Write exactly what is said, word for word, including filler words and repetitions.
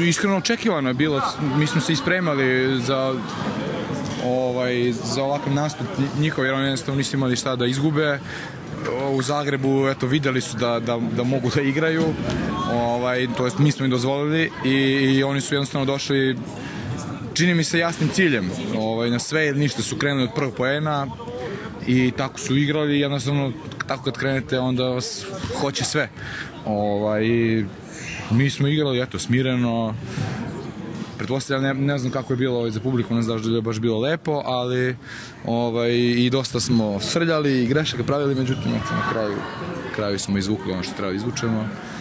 Iskreno očekivano je bilo, mi smo se ispremali za, ovaj, za ovakav nastup njihov, jer oni jednostavno nisu imali šta da izgube. U Zagrebu eto, vidjeli su da, da, da mogu da igraju, ovaj, to jest mi smo im dozvolili i, i oni su jednostavno došli, čini mi se, jasnim ciljem, ovaj, na sve ili ništa, su krenuli od prvog poena i tako su igrali, jednostavno tako kad krenete onda vas hoće sve. Ovaj, mi smo igrali eto, smireno, pretpostavljam, ne, ne znam kako je bilo ovaj, za publiku, ne znam da je baš bilo lepo, ali ovaj, i dosta smo srljali i grešaka pravili, međutim eto, na kraju, na kraju smo izvukli ono što treba izvučemo.